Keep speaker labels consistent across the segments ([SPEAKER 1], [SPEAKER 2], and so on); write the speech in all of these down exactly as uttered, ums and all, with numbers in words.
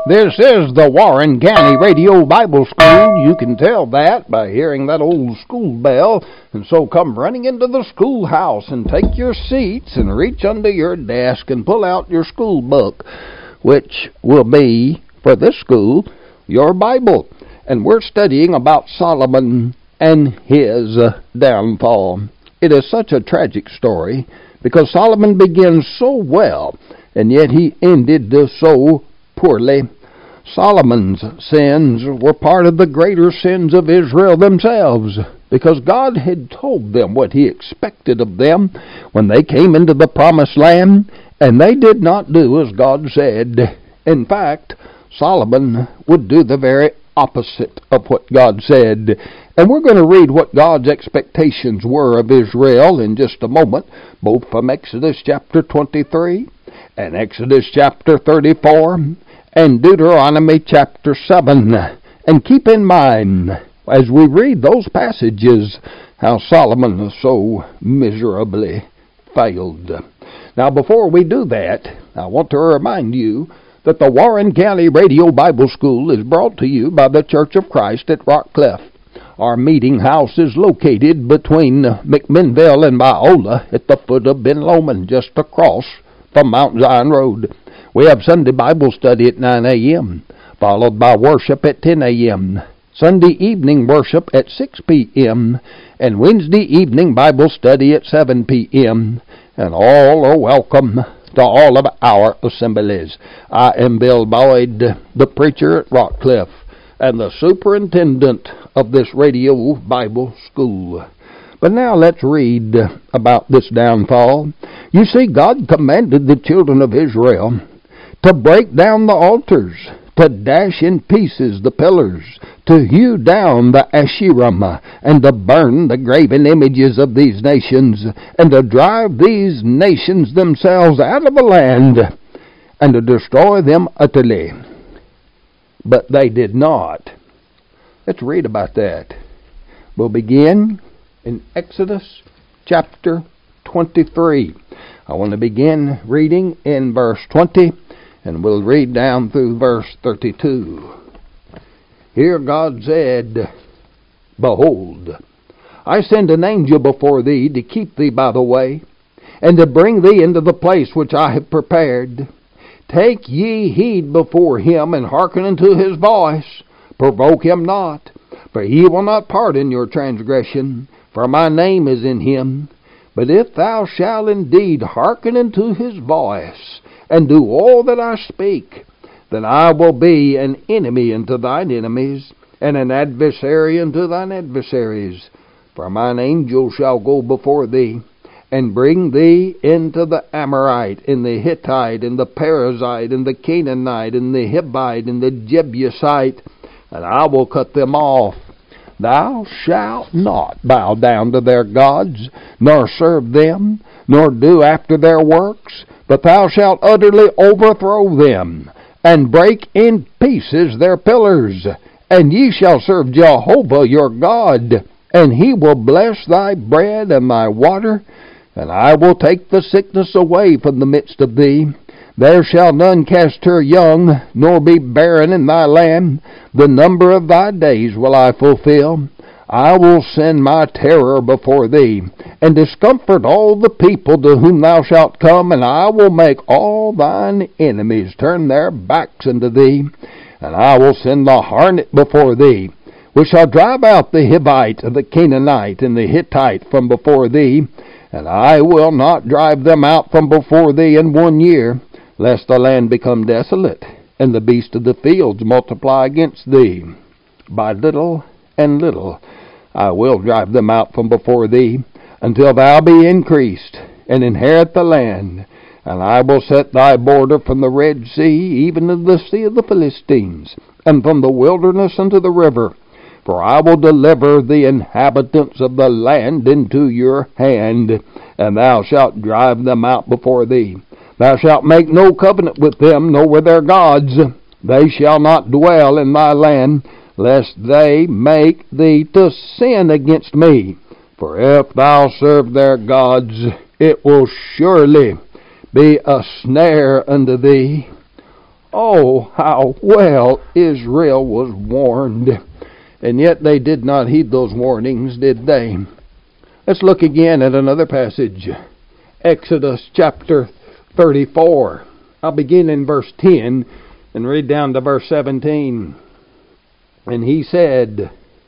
[SPEAKER 1] This is the Warren County Radio Bible School. You can tell that by hearing that old school bell. And so come running into the schoolhouse and take your seats and reach under your desk and pull out your school book, which will be, for this school, your Bible. And we're studying about Solomon and his uh, downfall. It is such a tragic story because Solomon begins so well, and yet he ended so poorly. Solomon's sins were part of the greater sins of Israel themselves, because God had told them what he expected of them when they came into the promised land, and they did not do as God said. In fact, Solomon would do the very opposite of what God said. And we're going to read what God's expectations were of Israel in just a moment, both from Exodus chapter twenty-three and Exodus chapter thirty-four and Deuteronomy chapter seven. And keep in mind, as we read those passages, how Solomon so miserably failed. Now, before we do that, I want to remind you that the Warren County Radio Bible School is brought to you by the Church of Christ at Rockcliffe. Our meeting house is located between McMinnville and Biola at the foot of Ben Lomond, just across from Mount Zion Road. We have Sunday Bible study at nine a.m., followed by worship at ten a.m., Sunday evening worship at six p.m., and Wednesday evening Bible study at seven p.m., and all are welcome to all of our assemblies. I am Bill Boyd, the preacher at Rockcliffe, and the superintendent of this radio Bible school. But now let's read about this downfall. You see, God commanded the children of Israel to break down the altars, to dash in pieces the pillars, to hew down the Asherim, and to burn the graven images of these nations, and to drive these nations themselves out of the land, and to destroy them utterly. But they did not. Let's read about that. We'll begin in Exodus chapter twenty-three. I want to begin reading in verse twenty, and we'll read down through verse thirty-two. Here God said, Behold, I send an angel before thee to keep thee by the way, and to bring thee into the place which I have prepared. Take ye heed before him, and hearken unto his voice. Provoke him not, for he will not pardon your transgression, for my name is in him. But if thou shalt indeed hearken unto his voice, and do all that I speak, then I will be an enemy unto thine enemies, and an adversary unto thine adversaries. For mine angel shall go before thee, and bring thee into the Amorite, and the Hittite, and the Perizzite, and the Canaanite, and the Hivite, and the Jebusite, and I will cut them off. Thou shalt not bow down to their gods, nor serve them, nor do after their works, but thou shalt utterly overthrow them, and break in pieces their pillars. And ye shall serve Jehovah your God, and he will bless thy bread and thy water, and I will take the sickness away from the midst of thee. There shall none cast her young, nor be barren in thy land. The number of thy days will I fulfill. I will send my terror before thee, and discomfort all the people to whom thou shalt come, and I will make all thine enemies turn their backs unto thee. And I will send the hornet before thee, which shall drive out the Hivite, the Canaanite, and the Hittite from before thee. And I will not drive them out from before thee in one year, lest the land become desolate, and the beasts of the fields multiply against thee. By little and little I will drive them out from before thee, until thou be increased, and inherit the land. And I will set thy border from the Red Sea, even to the sea of the Philistines, and from the wilderness unto the river. For I will deliver the inhabitants of the land into your hand, and thou shalt drive them out before thee. Thou shalt make no covenant with them, nor with their gods. They shall not dwell in thy land, lest they make thee to sin against me. For if thou serve their gods, it will surely be a snare unto thee. Oh, how well Israel was warned. And yet they did not heed those warnings, did they? Let's look again at another passage. Exodus chapter thirty-four. I'll begin in verse ten and read down to verse seventeen. And he said,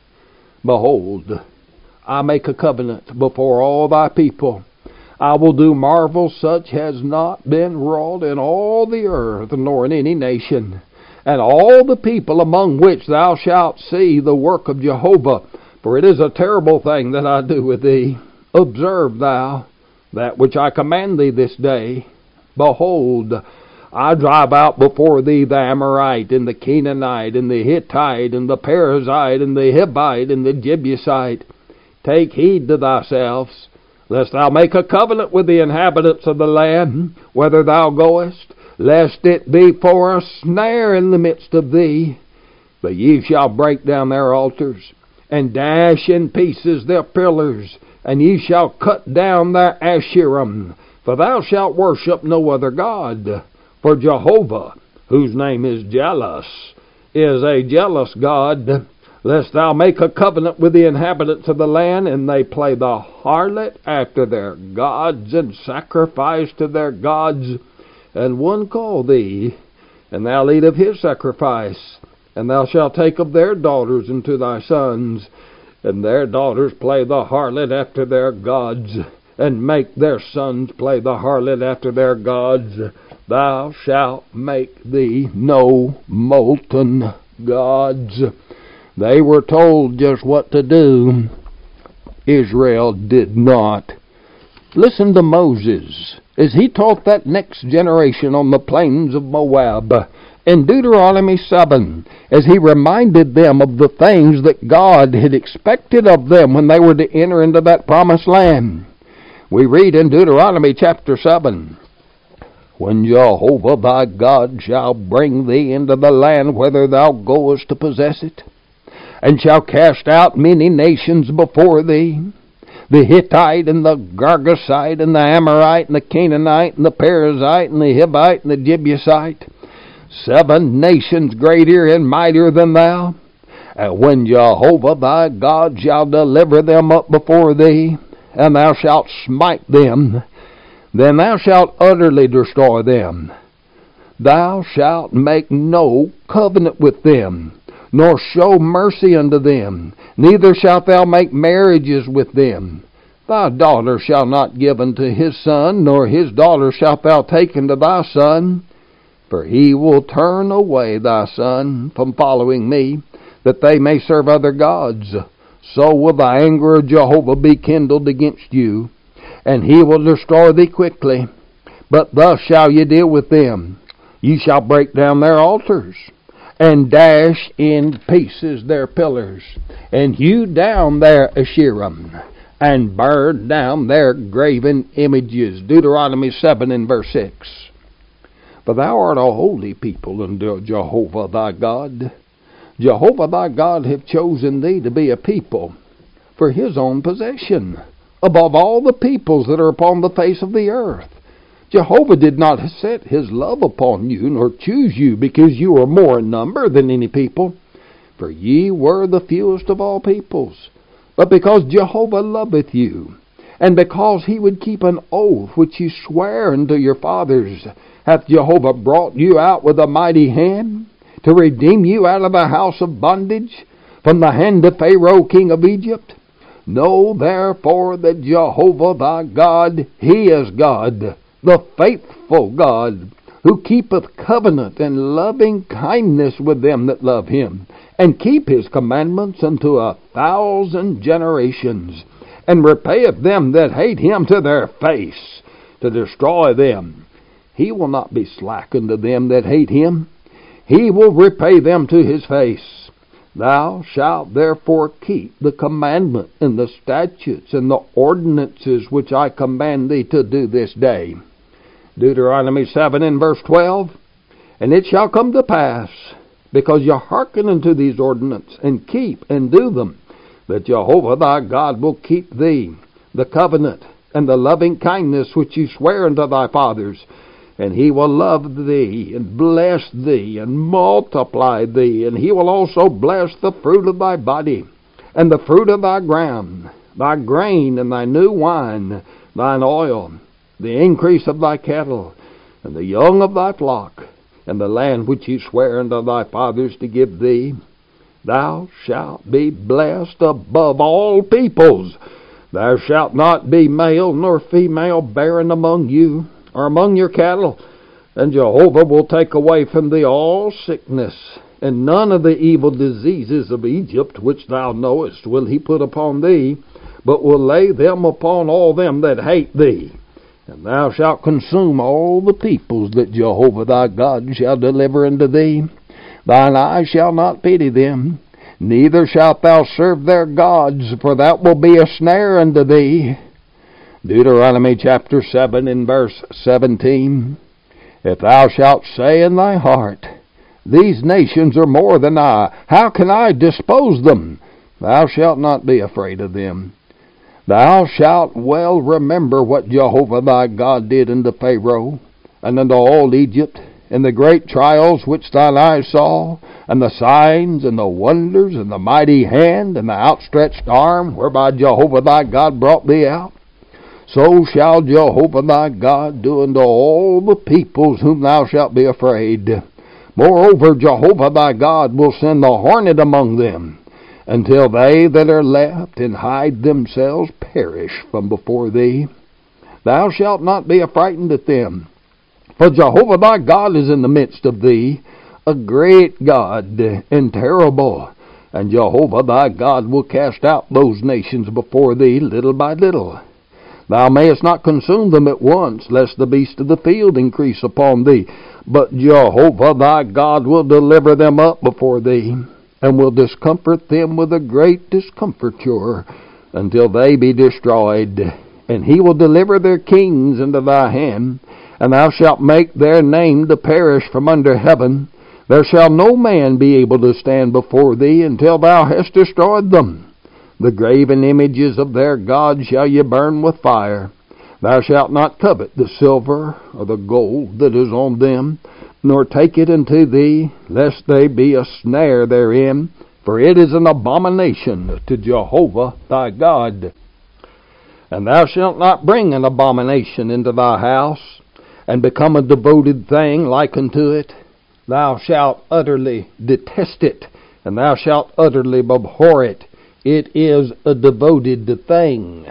[SPEAKER 1] Behold, I make a covenant before all thy people. I will do marvels such as not been wrought in all the earth, nor in any nation. And all the people among which thou shalt see the work of Jehovah, for it is a terrible thing that I do with thee. Observe thou that which I command thee this day. Behold, I drive out before thee the Amorite, and the Canaanite, and the Hittite, and the Perizzite, and the Hivite, and the Jebusite. Take heed to thyself, lest thou make a covenant with the inhabitants of the land, whither thou goest, lest it be for a snare in the midst of thee. But ye shall break down their altars, and dash in pieces their pillars, and ye shall cut down their Asherim, for thou shalt worship no other God. For Jehovah, whose name is jealous, is a jealous God, lest thou make a covenant with the inhabitants of the land, and they play the harlot after their gods, and sacrifice to their gods. And one call thee, and thou eat of his sacrifice, and thou shalt take of their daughters unto thy sons, and their daughters play the harlot after their gods, and make their sons play the harlot after their gods. Thou shalt make thee no molten gods. They were told just what to do. Israel did not. Listen to Moses as he taught that next generation on the plains of Moab. In Deuteronomy seven, as he reminded them of the things that God had expected of them when they were to enter into that promised land. We read in Deuteronomy chapter seven, When Jehovah thy God shall bring thee into the land whither thou goest to possess it, and shall cast out many nations before thee, the Hittite, and the Girgashite, and the Amorite, and the Canaanite, and the Perizzite, and the Hivite, and the Jebusite, seven nations greater and mightier than thou. And when Jehovah thy God shall deliver them up before thee, and thou shalt smite them, then thou shalt utterly destroy them. Thou shalt make no covenant with them, nor show mercy unto them, neither shalt thou make marriages with them. Thy daughter shall not give unto his son, nor his daughter shalt thou take unto thy son. For he will turn away thy son from following me, that they may serve other gods. So will the anger of Jehovah be kindled against you, and he will destroy thee quickly. But thus shall ye deal with them. Ye shall break down their altars, and dash in pieces their pillars, and hew down their Asherim, and burn down their graven images. Deuteronomy seven and verse six. For thou art a holy people unto Jehovah thy God. Jehovah thy God hath chosen thee to be a people for his own possession, above all the peoples that are upon the face of the earth. Jehovah did not set his love upon you, nor choose you, because you are more in number than any people, for ye were the fewest of all peoples. But because Jehovah loveth you, and because he would keep an oath which he sware unto your fathers, hath Jehovah brought you out with a mighty hand, to redeem you out of the house of bondage, from the hand of Pharaoh king of Egypt. Know therefore that Jehovah thy God, he is God, the faithful God, who keepeth covenant and loving kindness with them that love him, and keep his commandments unto a thousand generations, and repayeth them that hate him to their face, to destroy them. He will not be slack unto them that hate him. He will repay them to his face. Thou shalt therefore keep the commandment and the statutes and the ordinances which I command thee to do this day. Deuteronomy seven and verse twelve. And it shall come to pass, because ye hearken unto these ordinances, and keep and do them, that Jehovah thy God will keep thee, the covenant and the loving kindness which he sware unto thy fathers, And he will love thee, and bless thee, and multiply thee. And he will also bless the fruit of thy body, and the fruit of thy ground, thy grain, and thy new wine, thine oil, the increase of thy cattle, and the young of thy flock, and the land which he sware unto thy fathers to give thee. Thou shalt be blessed above all peoples. There shalt not be male nor female barren among you, or among your cattle. And Jehovah will take away from thee all sickness, and none of the evil diseases of Egypt which thou knowest will he put upon thee, but will lay them upon all them that hate thee. And thou shalt consume all the peoples that Jehovah thy God shall deliver unto thee. Thine eye shall not pity them, neither shalt thou serve their gods, for that will be a snare unto thee. Deuteronomy chapter seven and verse seventeen. If thou shalt say in thy heart, these nations are more than I, how can I dispose them? Thou shalt not be afraid of them. Thou shalt well remember what Jehovah thy God did unto Pharaoh, and unto all Egypt, and the great trials which thine eyes saw, and the signs, and the wonders, and the mighty hand, and the outstretched arm, whereby Jehovah thy God brought thee out. So shall Jehovah thy God do unto all the peoples whom thou shalt be afraid. Moreover, Jehovah thy God will send the hornet among them, until they that are left and hide themselves perish from before thee. Thou shalt not be affrighted at them, for Jehovah thy God is in the midst of thee, a great God and terrible. And Jehovah thy God will cast out those nations before thee little by little. Thou mayest not consume them at once, lest the beasts of the field increase upon thee. But Jehovah thy God will deliver them up before thee, and will discomfort them with a great discomfiture, until they be destroyed. And he will deliver their kings into thy hand, and thou shalt make their name to perish from under heaven. There shall no man be able to stand before thee until thou hast destroyed them. The graven images of their gods shall ye burn with fire. Thou shalt not covet the silver or the gold that is on them, nor take it unto thee, lest they be a snare therein, for it is an abomination to Jehovah thy God. And thou shalt not bring an abomination into thy house, and become a devoted thing like unto it. Thou shalt utterly detest it, and thou shalt utterly abhor it. It is a devoted thing.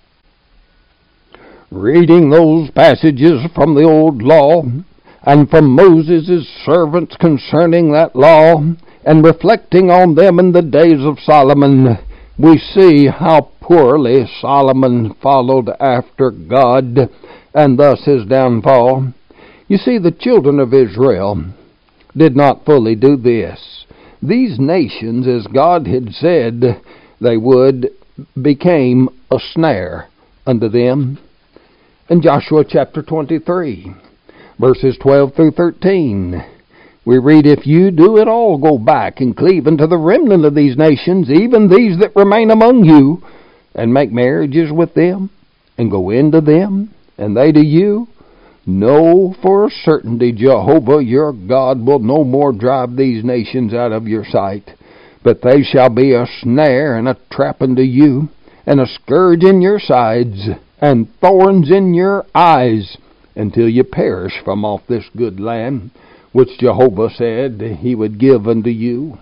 [SPEAKER 1] Reading those passages from the old law, and from Moses' servants concerning that law, and reflecting on them in the days of Solomon, we see how poorly Solomon followed after God, and thus his downfall. You see, the children of Israel did not fully do this. These nations, as God had said they would, became a snare unto them. In Joshua chapter twenty-three, verses twelve through thirteen, we read, If you do at all go back and cleave unto the remnant of these nations, even these that remain among you, and make marriages with them, and go into them, and they to you, know for a certainty Jehovah your God will no more drive these nations out of your sight, but they shall be a snare and a trap unto you, and a scourge in your sides, and thorns in your eyes, until you perish from off this good land, which Jehovah said he would give unto you.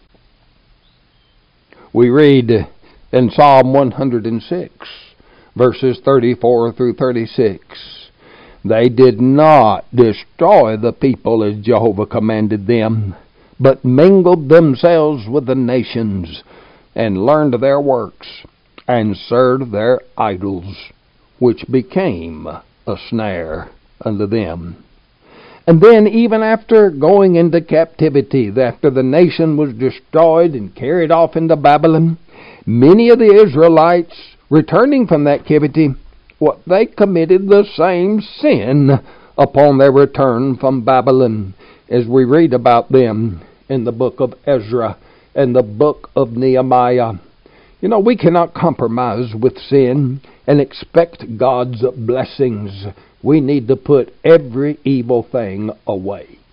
[SPEAKER 1] We read in Psalm one hundred six, verses thirty-four through thirty-six, They did not destroy the people as Jehovah commanded them, but mingled themselves with the nations, and learned their works, and served their idols, which became a snare unto them. And then, even after going into captivity, after the nation was destroyed and carried off into Babylon, many of the Israelites, returning from that captivity, what they committed the same sin upon their return from Babylon, as we read about them in the book of Ezra and the book of Nehemiah. You know, we cannot compromise with sin and expect God's blessings. We need to put every evil thing away.